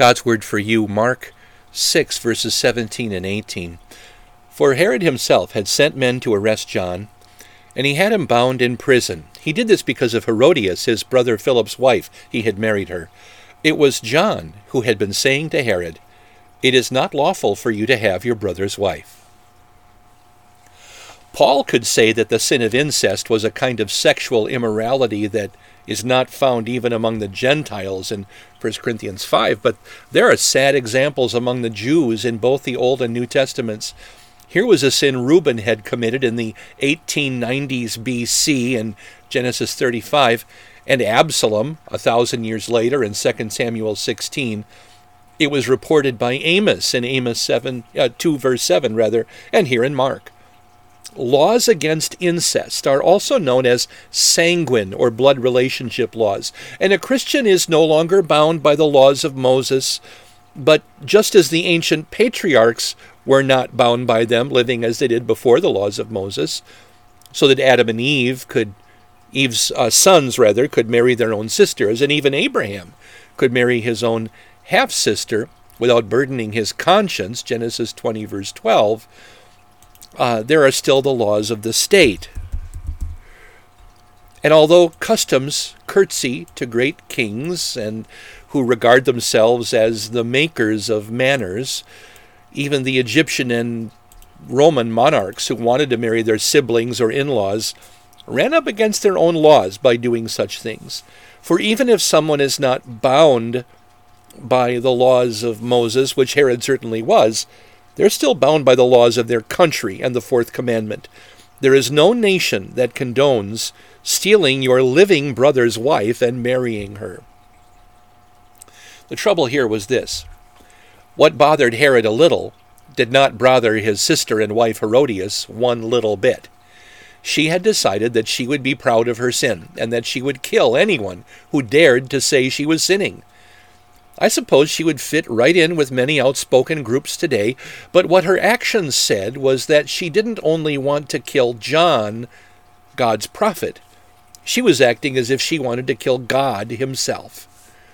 God's word for you, Mark 6, verses 17 and 18. For Herod himself had sent men to arrest John, and he had him bound in prison. He did this because of Herodias, his brother Philip's wife. He had married her. It was John who had been saying to Herod, "It is not lawful for you to have your brother's wife." Paul could say that the sin of incest was a kind of sexual immorality that is not found even among the Gentiles in 1 Corinthians 5, but there are sad examples among the Jews in both the Old and New Testaments. Here was a sin Reuben had committed in the 1890s BC in Genesis 35, and Absalom, 1,000 years later in 2 Samuel 16. It was reported by Amos in Amos 2 verse 7, and here in Mark. Laws against incest are also known as sanguine or blood relationship laws, and a Christian is no longer bound by the laws of Moses, but just as the ancient patriarchs were not bound by them, living as they did before the laws of Moses, so that Adam and Eve's sons could marry their own sisters, and even Abraham could marry his own half-sister without burdening his conscience, Genesis 20 verse 12, there are still the laws of the state. And although customs curtsy to great kings and who regard themselves as the makers of manners, even the Egyptian and Roman monarchs who wanted to marry their siblings or in-laws ran up against their own laws by doing such things. For even if someone is not bound by the laws of Moses, which Herod certainly was, they're still bound by the laws of their country and the fourth commandment. There is no nation that condones stealing your living brother's wife and marrying her. The trouble here was this. What bothered Herod a little did not bother his sister and wife Herodias one little bit. She had decided that she would be proud of her sin and that she would kill anyone who dared to say she was sinning. I suppose she would fit right in with many outspoken groups today, but what her actions said was that she didn't only want to kill John, God's prophet. She was acting as if she wanted to kill God himself.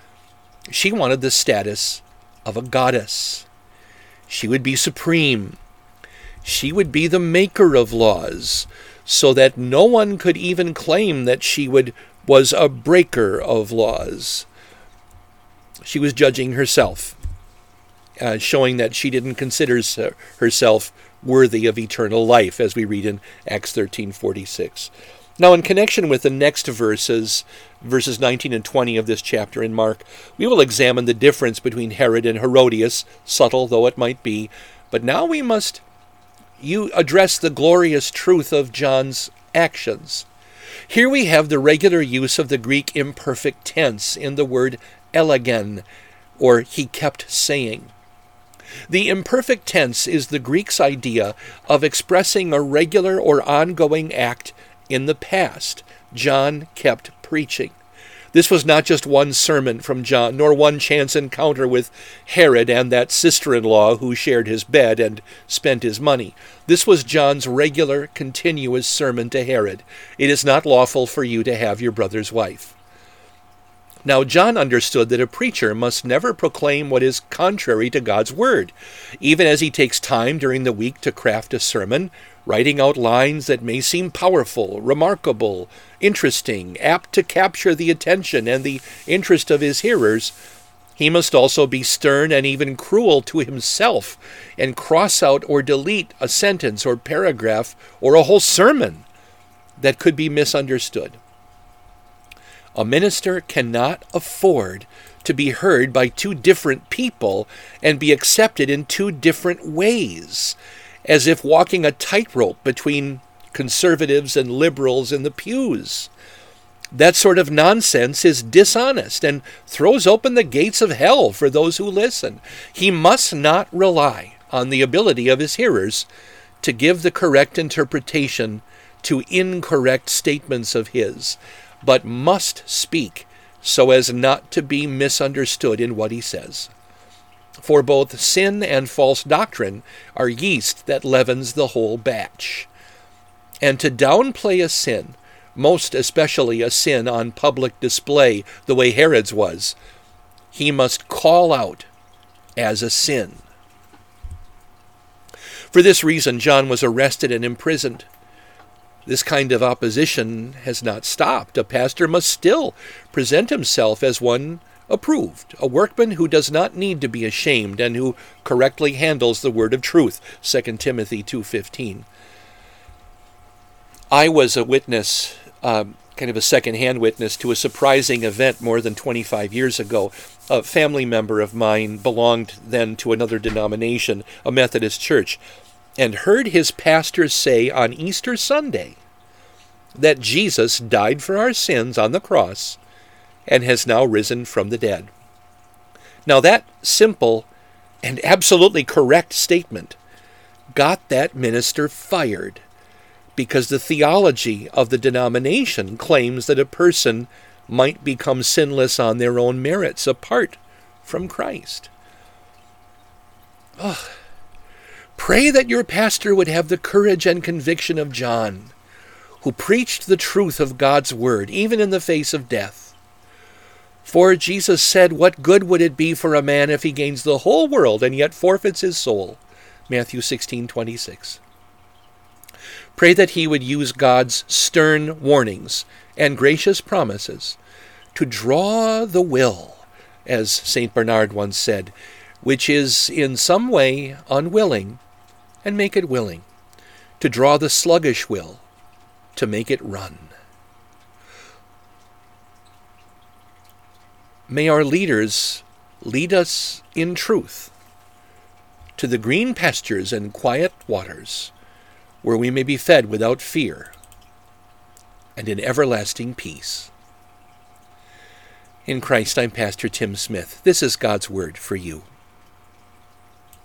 She wanted the status of a goddess. She would be supreme. She would be the maker of laws, so that no one could even claim that she was a breaker of laws. She was judging herself, showing that she didn't consider herself worthy of eternal life, as we read in Acts 13:46. Now, in connection with the next verses 19 and 20 of this chapter in Mark, we will examine the difference between Herod and Herodias, subtle though it might be. But now we must address the glorious truth of John's actions. Here we have the regular use of the Greek imperfect tense in the word elegen, or he kept saying. The imperfect tense is the Greek's idea of expressing a regular or ongoing act in the past. John kept preaching. This was not just one sermon from John, nor one chance encounter with Herod and that sister-in-law who shared his bed and spent his money. This was John's regular, continuous sermon to Herod. It is not lawful for you to have your brother's wife. Now, John understood that a preacher must never proclaim what is contrary to God's word, even as he takes time during the week to craft a sermon, writing out lines that may seem powerful, remarkable, interesting, apt to capture the attention and the interest of his hearers. He must also be stern and even cruel to himself and cross out or delete a sentence or paragraph or a whole sermon that could be misunderstood. A minister cannot afford to be heard by two different people and be accepted in two different ways, as if walking a tightrope between conservatives and liberals in the pews. That sort of nonsense is dishonest and throws open the gates of hell for those who listen. He must not rely on the ability of his hearers to give the correct interpretation to incorrect statements of his, but must speak so as not to be misunderstood in what he says. For both sin and false doctrine are yeast that leavens the whole batch. And to downplay a sin, most especially a sin on public display, the way Herod's was, he must call out as a sin. For this reason, John was arrested and imprisoned. This kind of opposition has not stopped. A pastor must still present himself as one approved, a workman who does not need to be ashamed and who correctly handles the word of truth, 2 Timothy 2:15. I was a witness, kind of a second-hand witness, to a surprising event more than 25 years ago. A family member of mine belonged then to another denomination, a Methodist church, and heard his pastor say on Easter Sunday that Jesus died for our sins on the cross and has now risen from the dead. Now that simple and absolutely correct statement got that minister fired, because the theology of the denomination claims that a person might become sinless on their own merits apart from Christ. Pray that your pastor would have the courage and conviction of John, who preached the truth of God's word, even in the face of death. For Jesus said, "What good would it be for a man if he gains the whole world and yet forfeits his soul?" Matthew 16:26. Pray that he would use God's stern warnings and gracious promises to draw the will, as St. Bernard once said, which is in some way unwilling, and make it willing, to draw the sluggish will, to make it run. May our leaders lead us in truth to the green pastures and quiet waters, where we may be fed without fear and in everlasting peace. In Christ, I'm Pastor Tim Smith. This is God's Word for you.